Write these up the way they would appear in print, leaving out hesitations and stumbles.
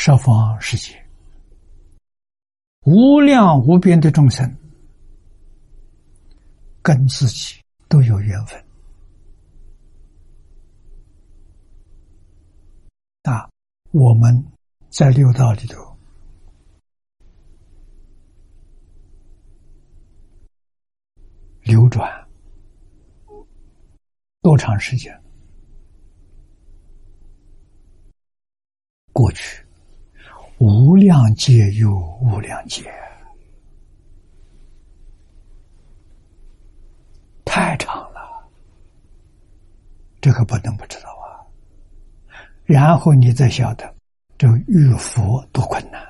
十方世界无量无边的众生，跟自己都有缘分啊！我们在六道里头流转多长时间？过去无量劫又无量劫，太长了，这个不能不知道啊。然后你再晓得这个遇佛多困难，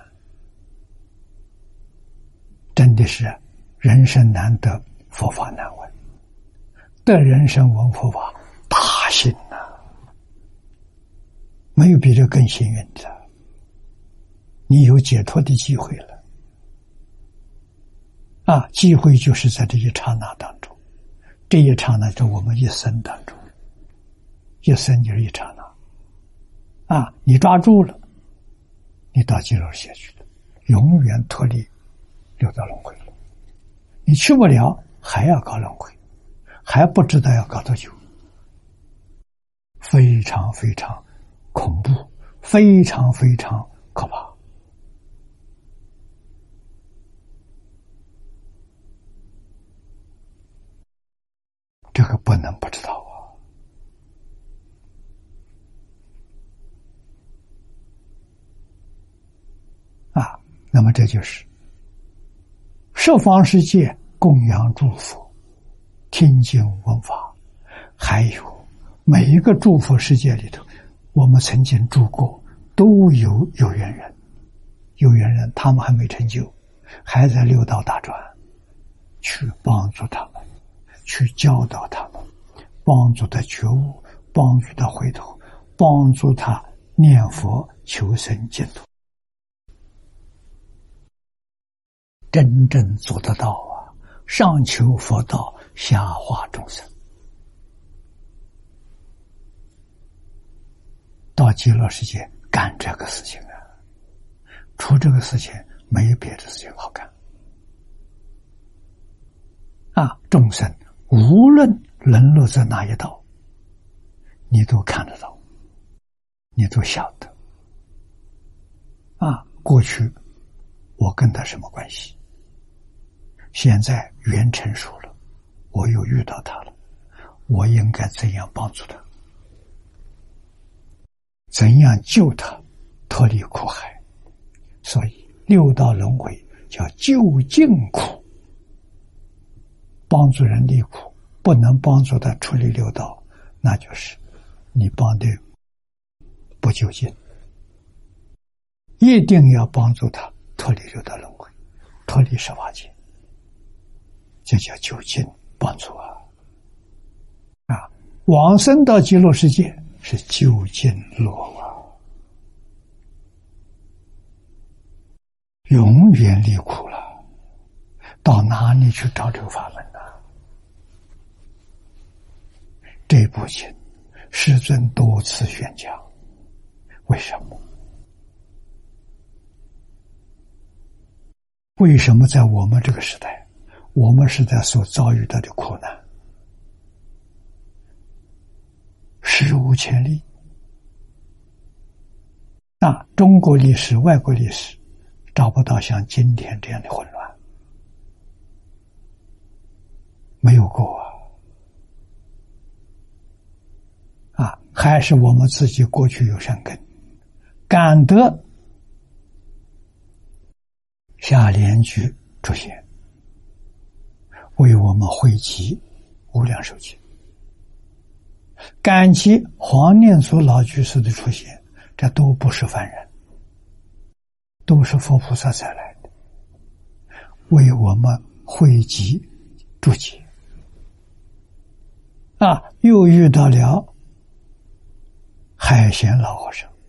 真的是人生难得，佛法难闻，得人生闻佛法，大幸啊！没有比这更幸运的，你有解脱的机会了啊！机会就是在这一刹那当中，这一刹那是我们一生当中，一生就是一刹那啊！你抓住了，你到极乐世界去了，永远脱离六道轮回了。你去不了，还要搞轮回，还不知道要搞多久，非常非常恐怖，非常非常可怕。这个不能不知道啊！那么这就是十方世界供养诸佛，听经闻法，还有每一个诸佛世界里头，我们曾经住过，都有有缘人，有缘人他们还没成就，还在六道打转，去帮助他们，去教导他们，帮助他觉悟，帮助他回头，帮助他念佛求生净土，真正做得到啊！上求佛道，下化众生，到极乐世界干这个事情啊！除这个事情，没有别的事情好干啊！众生无论沦落在哪一道，你都看得到，你都晓得啊！过去我跟他什么关系？现在缘成熟了，我又遇到他了，我应该怎样帮助他？怎样救他脱离苦海？所以六道轮回叫救尽苦，帮助人离苦，不能帮助他出离六道，那就是你帮的不究竟。一定要帮助他脱离六道轮回，脱离十法界，这叫究竟帮助啊！啊，往生到极乐世界是究竟乐啊，永远离苦了。到哪里去找这个法门呢？这部经世尊多次宣讲，为什么？为什么在我们这个时代，我们时代所遭遇到的苦难史无前例？那中国历史、外国历史找不到像今天这样的混乱，没有过啊！还是我们自己过去有善根，感得下莲居出现，为我们汇集无量寿经，感激黄念祖老居士的出现，这都不是凡人，都是佛菩萨才来的，为我们汇集注解啊！又遇到了海贤老和尚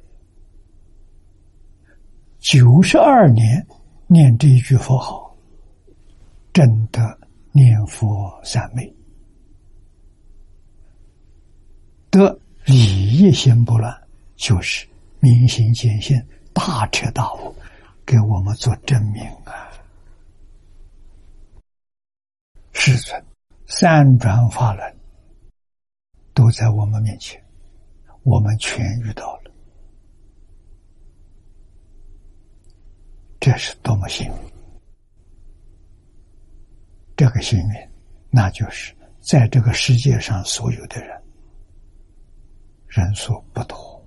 ，92年念这一句佛号，真的念佛三昧，得理业心不乱，就是明心见性， 大彻大悟，给我们做证明啊！世尊三转法轮都在我们面前，我们全遇到了，这是多么幸运！这个幸运，那就是在这个世界上所有的人，人数不多，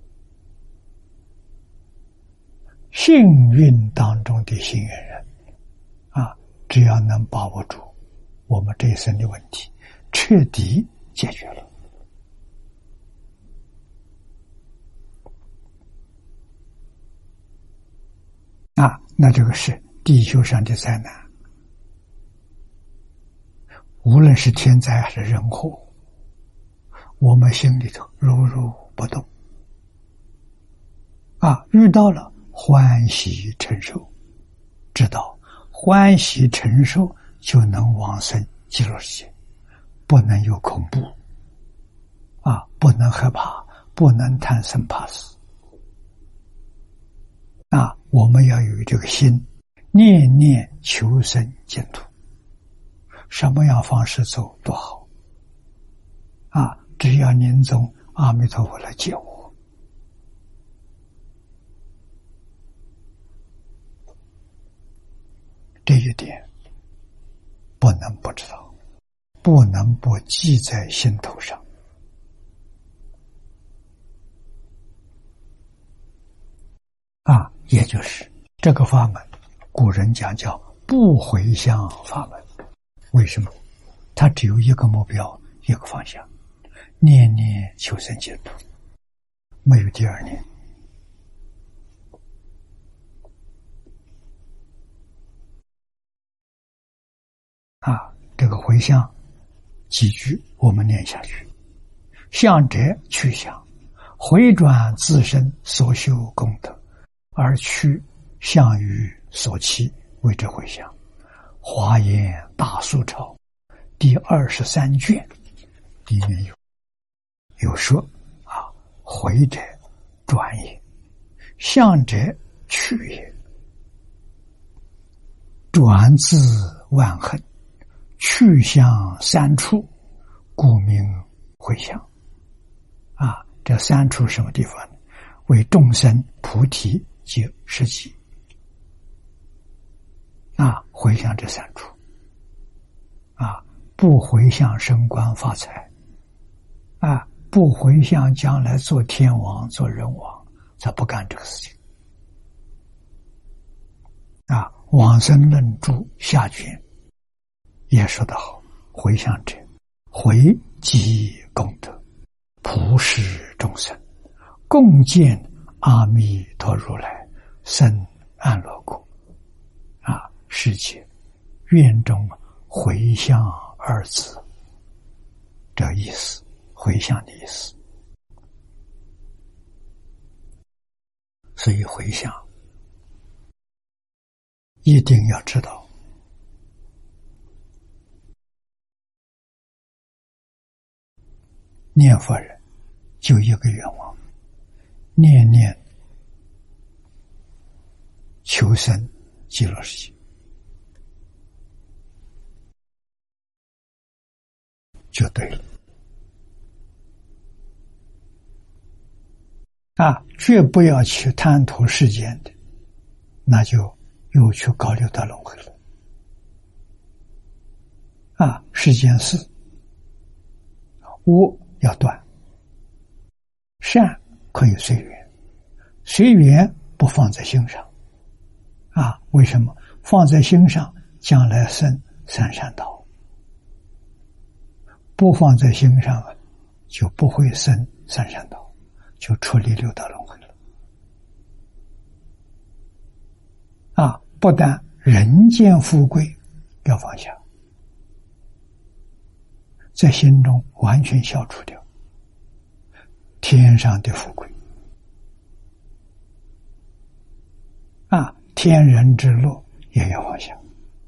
幸运当中的幸运人啊，只要能把握住我们这一生的问题，彻底解决了啊，那这个是地球上的灾难，无论是天灾还是人祸，我们心里头如如不动啊，遇到了欢喜承受，知道欢喜承受就能往生极乐世界，不能有恐怖啊，不能害怕，不能贪生怕死啊！我们要有这个心，念念求生净土，什么样方式走都好啊！只要念诵阿弥陀佛来接我，这一点不能不知道，不能不记在心头上啊！也就是这个法门，古人讲叫不回向法门。为什么？它只有一个目标，一个方向，念念求生净土，没有第二念啊！这个回向几句我们念下去，向者去向，回转自身所修功德，而去向于所期，谓之回向。华严大素钞第23卷里面有说啊，回者转也，向者去也，转自万恨，去向三处，故名回向啊。这三处什么地方呢？为众生菩提及实际啊，回向这三处啊，不回向升官发财啊，不回向将来做天王做人王，他不干这个事情啊。往生论注下卷也说得好，回向者回积功德，普施众生，共建阿弥陀如来生安乐国啊！世界愿中回向二字，这意思，回向的意思。所以回向一定要知道，念佛人就一个愿望，念念求生极乐世界，就对了啊！绝不要去贪图世间的，那就又去搞六道轮回了啊！世间事恶要断，善可以随缘，随缘不放在心上啊！为什么？放在心上将来生三善道，不放在心上就不会生三善道，就出离六道轮回了啊！不但人间富贵要放下，在心中完全消除掉天上的富贵啊，天人之乐也要放下，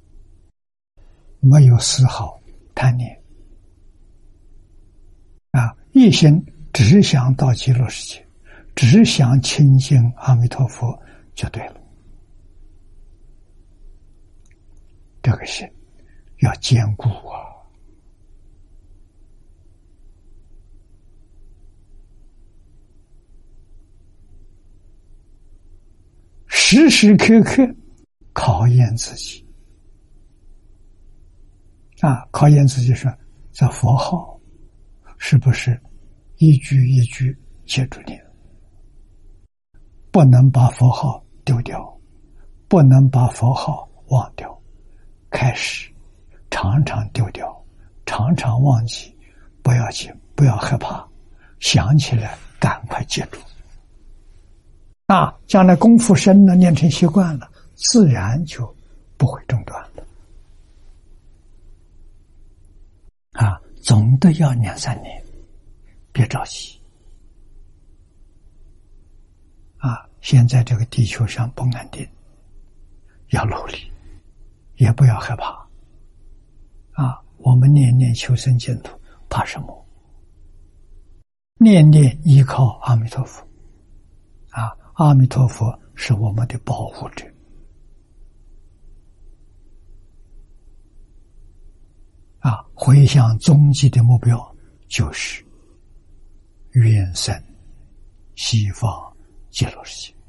没有丝毫贪念啊，一心只想到极乐世界， 只想亲近阿弥陀佛就对了。这个心要坚固啊！时时刻刻考验自己啊！考验自己说，这佛号是不是一句一句接住念？不能把佛号丢掉，不能把佛号忘掉。开始常常丢掉，常常忘记，不要紧，不要害怕，想起来赶快记住。将来功夫深了，练成习惯了，自然就不会中断了。总的要2-3年，别着急。现在这个地球上不安定，要努力，也不要害怕。我们念念求生净土，怕什么？念念依靠阿弥陀佛。阿弥陀佛是我们的保护者。回向终极的目标就是愿生西方极乐世界。